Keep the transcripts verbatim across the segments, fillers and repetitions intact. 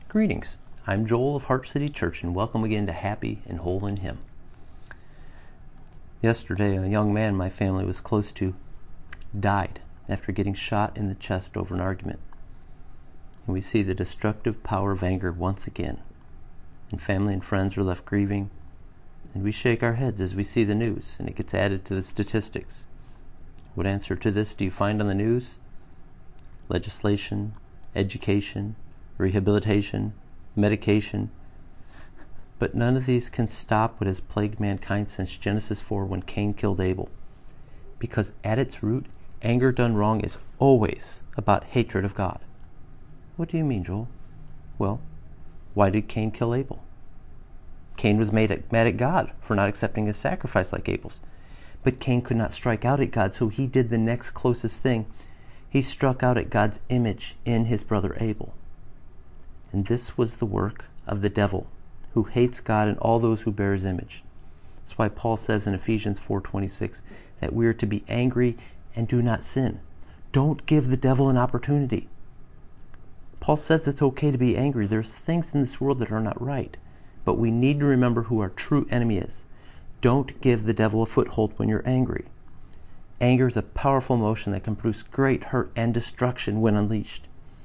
Greetings, I'm Joel of Heart City Church, and welcome again to Happy and Whole in Him. Yesterday, a young man my family was close to died after getting shot in the chest over an argument. And we see the destructive power of anger once again. And family and friends are left grieving, and we shake our heads as we see the news, and it gets added to the statistics. What answer to this do you find on the news? Legislation, education, rehabilitation, medication. But none of these can stop what has plagued mankind since Genesis four when Cain killed Abel. Because at its root, anger done wrong is always about hatred of God. What do you mean, Joel? Well, why did Cain kill Abel? Cain was made at, mad at God for not accepting a sacrifice like Abel's. But Cain could not strike out at God, so he did the next closest thing. He struck out at God's image in his brother Abel. And this was the work of the devil, who hates God and all those who bear his image. That's why Paul says in Ephesians four twenty-six that we are to be angry and do not sin. Don't give the devil an opportunity. Paul says it's okay to be angry. There's things in this world that are not right, but we need to remember who our true enemy is. Don't give the devil a foothold when you're angry. Anger is a powerful emotion that can produce great hurt and destruction when unleashed.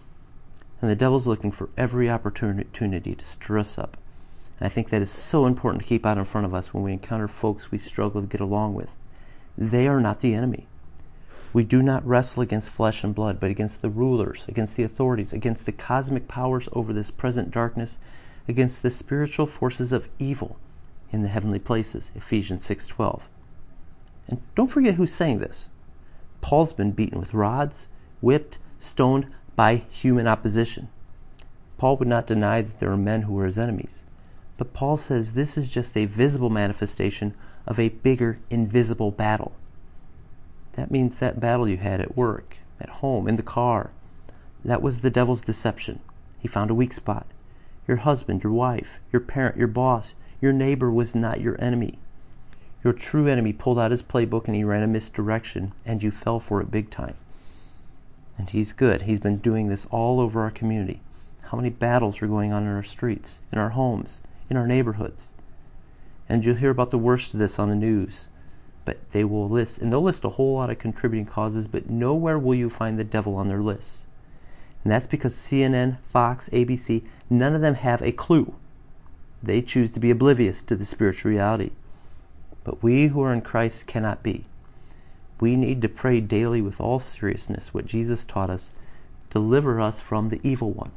And the devil's looking for every opportunity to stir us up. And I think that is so important to keep out in front of us when we encounter folks we struggle to get along with. They are not the enemy. We do not wrestle against flesh and blood, but against the rulers, against the authorities, against the cosmic powers over this present darkness, against the spiritual forces of evil in the heavenly places, Ephesians six twelve. And don't forget who's saying this. Paul's been beaten with rods, whipped, stoned by human opposition. Paul would not deny that there are men who were his enemies. But Paul says this is just a visible manifestation of a bigger, invisible battle. That means that battle you had at work, at home, in the car, that was the devil's deception. He found a weak spot. Your husband, your wife, your parent, your boss, your neighbor was not your enemy. Your true enemy pulled out his playbook and he ran a misdirection, and you fell for it big time. And he's good. He's been doing this all over our community. How many battles are going on in our streets, in our homes, in our neighborhoods? And you'll hear about the worst of this on the news. But they will list, and they'll list a whole lot of contributing causes, but nowhere will you find the devil on their lists. And that's because C N N, Fox, A B C, none of them have a clue. They choose to be oblivious to the spiritual reality. But we who are in Christ cannot be. We need to pray daily with all seriousness what Jesus taught us, deliver us from the evil one.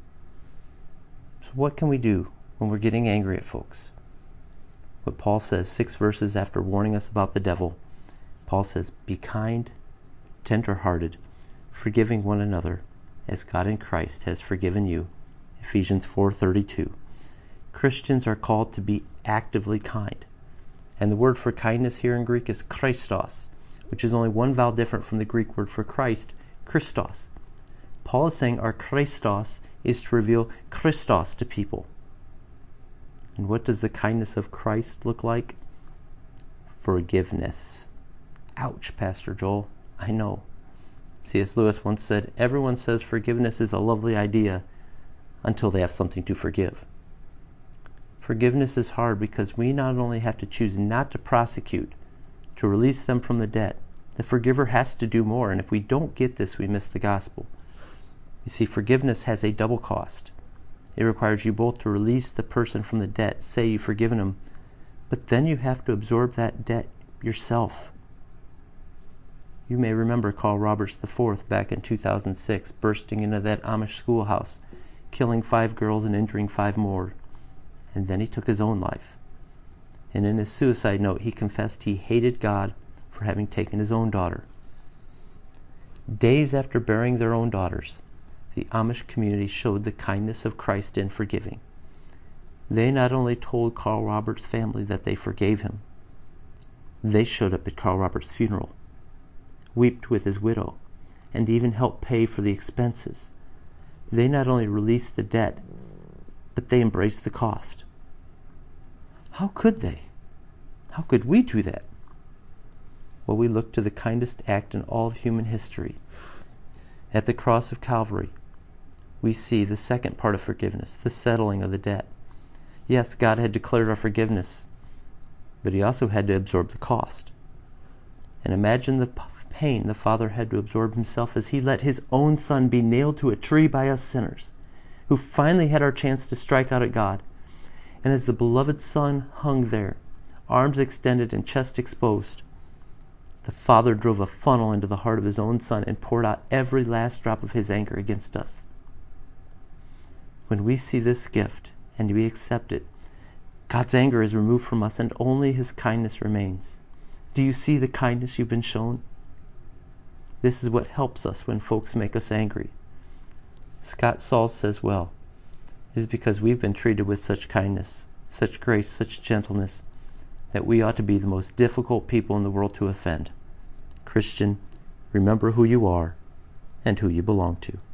So what can we do when we're getting angry at folks? What Paul says, six verses after warning us about the devil, Paul says, be kind, tender-hearted, forgiving one another, as God in Christ has forgiven you. Ephesians four thirty-two. Christians are called to be actively kind. And the word for kindness here in Greek is Christos, which is only one vowel different from the Greek word for Christ, Christos. Paul is saying our Christos is to reveal Christos to people. And what does the kindness of Christ look like? Forgiveness. Ouch, Pastor Joel. I know. C S Lewis once said, everyone says forgiveness is a lovely idea until they have something to forgive. Forgiveness is hard because we not only have to choose not to prosecute, to release them from the debt, the forgiver has to do more. And if we don't get this, we miss the gospel. You see, forgiveness has a double cost. It requires you both to release the person from the debt, say you've forgiven them, but then you have to absorb that debt yourself. You may remember Carl Roberts the fourth back in two thousand six, bursting into that Amish schoolhouse, killing five girls and injuring five more. And then he took his own life. And in his suicide note, he confessed he hated God for having taken his own daughter. Days after burying their own daughters, the Amish community showed the kindness of Christ in forgiving. They not only told Carl Roberts' family that they forgave him, they showed up at Carl Roberts' funeral, wept with his widow, and even helped pay for the expenses. They not only released the debt, but they embraced the cost. How could they? How could we do that? Well, we look to the kindest act in all of human history. At the cross of Calvary, we see the second part of forgiveness, the settling of the debt. Yes, God had declared our forgiveness, but he also had to absorb the cost. And imagine the pain the Father had to absorb himself as he let his own Son be nailed to a tree by us sinners, who finally had our chance to strike out at God. And as the beloved Son hung there, arms extended and chest exposed, the Father drove a funnel into the heart of his own Son and poured out every last drop of his anger against us. When we see this gift and we accept it, God's anger is removed from us and only his kindness remains. Do you see the kindness you've been shown? This is what helps us when folks make us angry. Scott Sauls says, well, it is because we've been treated with such kindness, such grace, such gentleness, that we ought to be the most difficult people in the world to offend. Christian, remember who you are and who you belong to.